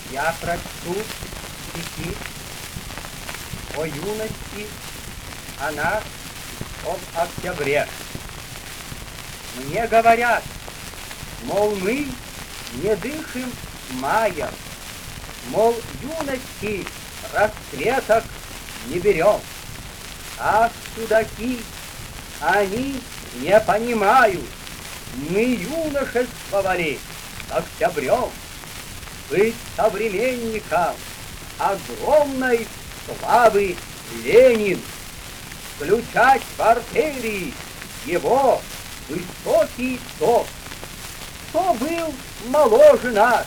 Я прочту стихи о юности, о нас, об октябре. Мне говорят, мол, мы не дышим маем, мол, юности расцветок не берем. А чудаки, они не понимают, мы юношествовали с октябрем. Быть современником огромной славы Ленин, включать в артерии его высокий ток. Кто был моложе нас?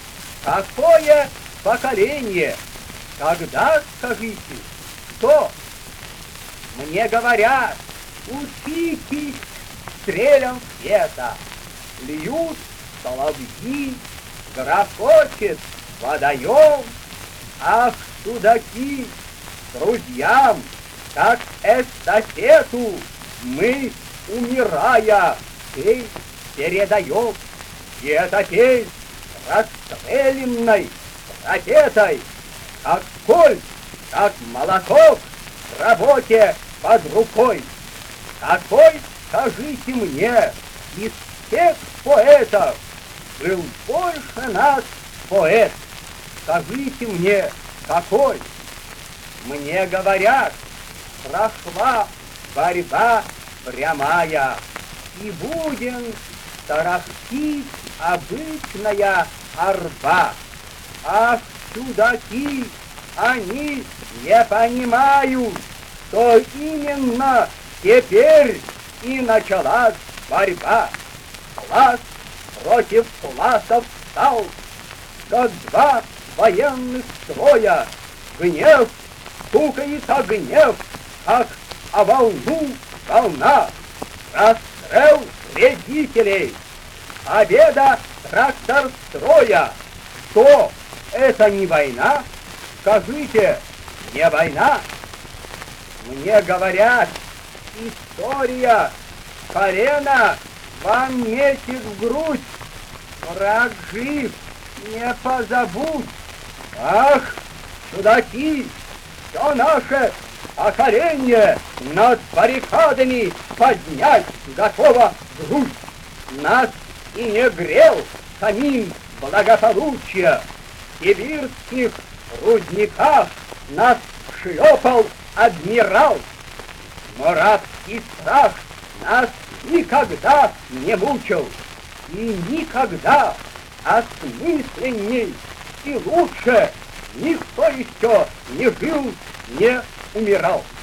Какое поколение? Когда, скажите, кто? Мне говорят, учитесь стрелям света, льют соловьи, грохочет водоем, ах, чудаки, друзьям, как эстафету мы, умирая, песнь передаем. И эта песнь расстрелянной ракетой, как кольт, как молоток в работе под рукой. Какой, скажите мне, из всех поэтов был больше нас поэт? Скажите мне, какой? Мне говорят, прошла борьба прямая, и будем тарахтить обычная арба. Ах, чудаки, они не понимают, что именно теперь и началась борьба. Класс против классов стал, как два военных строя. Гнев стукается гнев, как о волну волна. Расстрел вредителей, победа тракторстроя. Что, это не война? Скажите, не война? Мне говорят, история колено вам метит в грудь. Враг жив, не позабудь. Ах, чудаки, все наше поколение над баррикадами поднять готово грудь. Нас и не грел камин благополучия. В сибирских рудниках нас шлепал адмирал. Но рабский страх нас никогда не мучил. И никогда осмысленней и лучше никто еще не жил, не умирал.